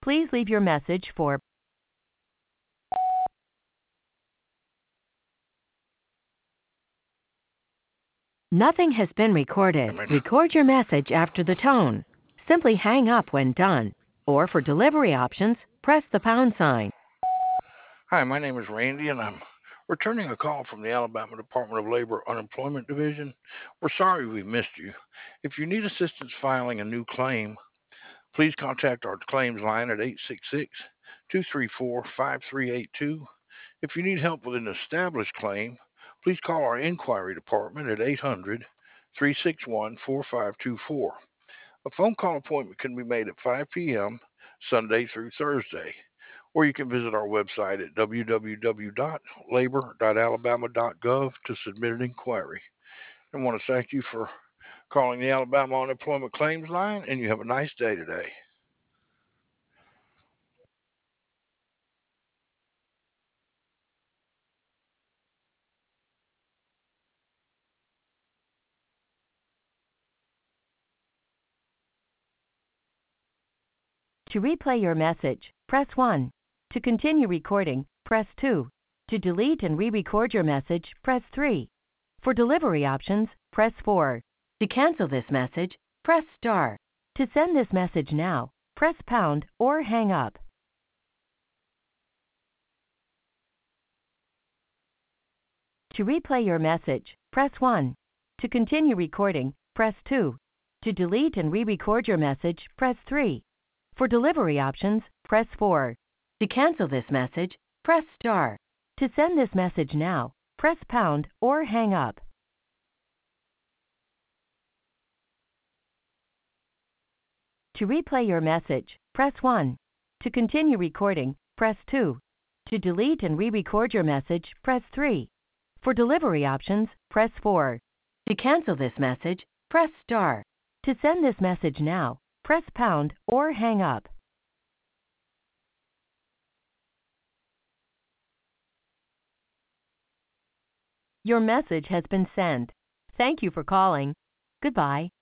Please leave your message for Nothing has been recorded. Record your message after the tone. Simply hang up when done. Or for delivery options, press the pound sign. Hi, my name is Randy, and I'm returning a call from the Alabama Department of Labor Unemployment Division. We're sorry we missed you. If you need assistance filing a new claim, please contact our claims line at 866-234-5382. If you need help with an established claim, please call our inquiry department at 800-361-4524. A phone call appointment can be made at 5 p.m. Sunday through Thursday, or you can visit our website at www.labor.alabama.gov to submit an inquiry. I want to thank you for calling the Alabama Unemployment Claims Line, and you have a nice day today. To replay your message, press 1. To continue recording, press 2. To delete and re-record your message, press 3. For delivery options, press 4. To cancel this message, press star. To send this message now, press pound or hang up. To replay your message, press 1. To continue recording, press 2. To delete and re-record your message, press 3. For delivery options, press 4. To cancel this message, press star. To send this message now, press pound or hang up. To replay your message, press 1. To continue recording, press 2. To delete and re-record your message, press 3. For delivery options, press 4. To cancel this message, press star. To send this message now, press pound or hang up. Your message has been sent. Thank you for calling. Goodbye.